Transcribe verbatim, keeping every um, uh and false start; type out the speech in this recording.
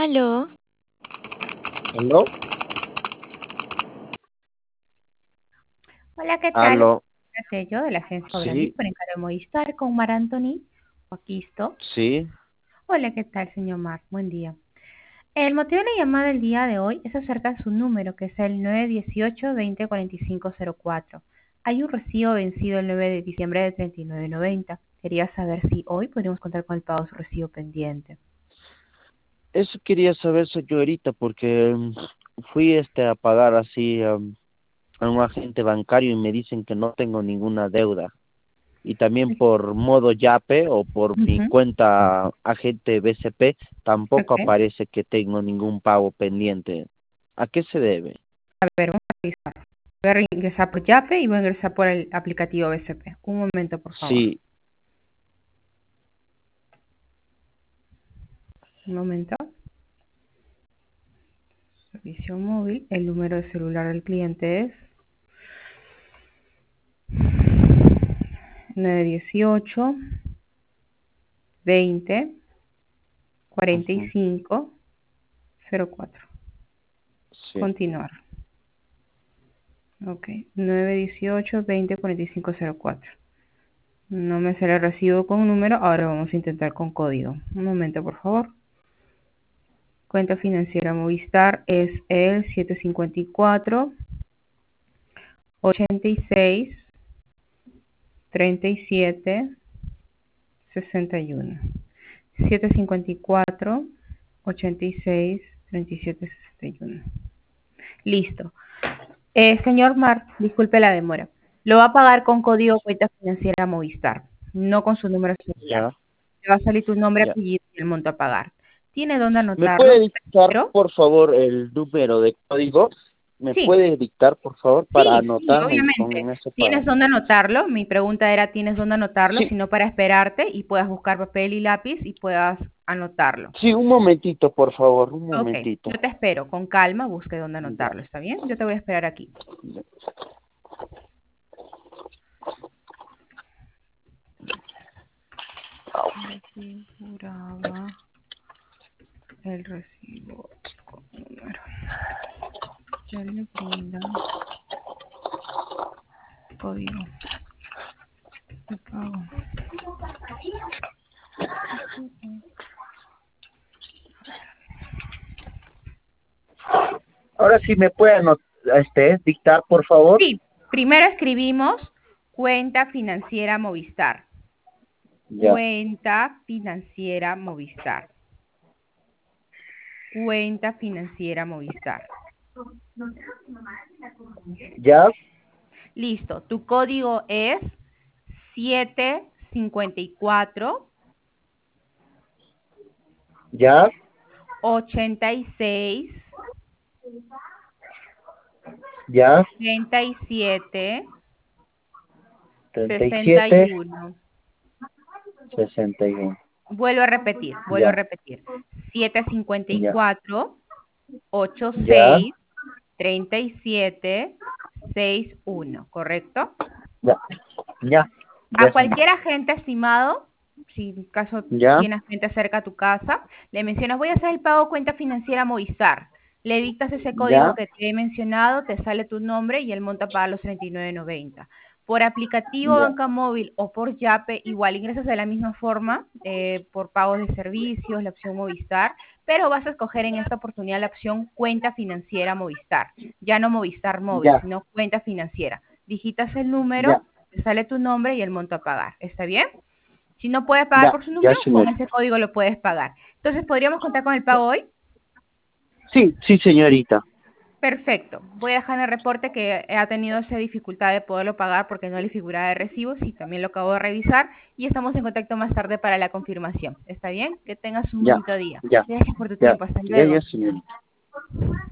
Aló, ¿Aló? Hola, ¿qué tal? ¿Aló? Soy yo de la agencia Cobrandis Sí, por encargo de Movistar con Mar Anthony. Aquí estoy. sí. Hola, ¿qué tal, señor Mar? Buen día. El motivo de la llamada del día de hoy es acerca de su número, que es el nueve uno ocho, dos cero cuatro cinco cero cuatro. Hay un recibo vencido el nueve de diciembre de treinta y nueve noventa. Quería saber si hoy podríamos contar con el pago de su recibo pendiente. Eso quería saber, señorita, porque mm, fui este a pagar así am, a un agente bancario y me dicen que no tengo ninguna deuda. Y también por modo Yape o por mi Ujú. cuenta agente B C P tampoco Ok. aparece que tengo ningún pago pendiente. ¿A qué se debe? A ver, vamos a revisar. Voy a ingresar por Yape y voy a ingresar por el aplicativo B C P. Un momento, por favor. Sí, Un momento. Servicio móvil. El número de celular del cliente es nueve uno ocho, veinte, cuarenta y ujú, cinco cero cuatro. sí. Continuar. Ok. nueve uno ocho, veinte, cuarenta y cinco cero cuatro. No me sale el recibo con número. Ahora vamos a intentar con código. Un momento, por favor. Cuenta financiera Movistar es el siete cinco cuatro, ochenta y seis, treinta y siete, sesenta y uno. siete cinco cuatro, ochenta y seis, treinta y siete, sesenta y uno. Listo. Eh, señor Mar, disculpe la demora. Lo va a pagar con código cuenta financiera Movistar, no con su número celular. Ya, Le va a salir tu nombre, ya. apellido y el monto a pagar. ¿Tiene dónde ¿Me anotarlo? puede dictar, ¿Pero? por favor, el número de código? ¿Me Sí, puede dictar, por favor, para sí, sí, anotarme y obviamente. con eso ¿Tienes para... dónde anotarlo? Mi pregunta era, ¿tienes dónde anotarlo? Sí, Si no, para esperarte y puedas buscar papel y lápiz y puedas anotarlo. sí, un momentito, por favor, un Ok, momentito. yo te espero. Con calma, busque dónde Ya, anotarlo. ¿Está bien? Yo te voy a esperar aquí. ya. Configuraba el recibo con número. Se le brinda código de pago. Ahora sí me puede anot- este, dictar, por favor. Sí, primero escribimos cuenta financiera Movistar. Ya, Cuenta financiera Movistar. Cuenta financiera Movistar. ya, Listo. Tu código es siete cinco cuatro, ya, ochenta y seis, ya, treinta y siete, treinta y sesenta y siete, uno. sesenta y uno. Vuelvo a repetir, vuelvo a Ya, repetir. siete cinco ya, cuatro, ochenta y ya, seis, treinta y siete, sesenta y uno, ¿correcto? ya, ya, A ya, señor. cualquier agente estimado, si en caso Ya, tienes gente cerca a tu casa, le mencionas, voy a hacer el pago cuenta financiera Movistar. Le dictas ese código ya, que te he mencionado, te sale tu nombre y el monto a pagar los treinta y nueve noventa. Por aplicativo ya, Banca Móvil o por Yape, igual ingresas de la misma forma, eh, por pagos de servicios, la opción Movistar, pero vas a escoger en esta oportunidad la opción cuenta financiera Movistar. Ya no Movistar Móvil, ya, sino cuenta financiera. Digitas el número, ya, te sale tu nombre y el monto a pagar. ¿Está bien? Si no puedes pagar ya, por su ya, número, con señor. ese código lo puedes pagar. Entonces, ¿podríamos contar con el pago hoy? Sí, sí, señorita. Perfecto. Voy a dejar en el reporte que ha tenido esa dificultad de poderlo pagar porque no le figuraba de recibos y también lo acabo de revisar y estamos en contacto más tarde para la confirmación. ¿Está bien? Que tengas un Ya, bonito día. ya, Gracias por tu ya, tiempo. Hasta ya, ya, luego. señorita.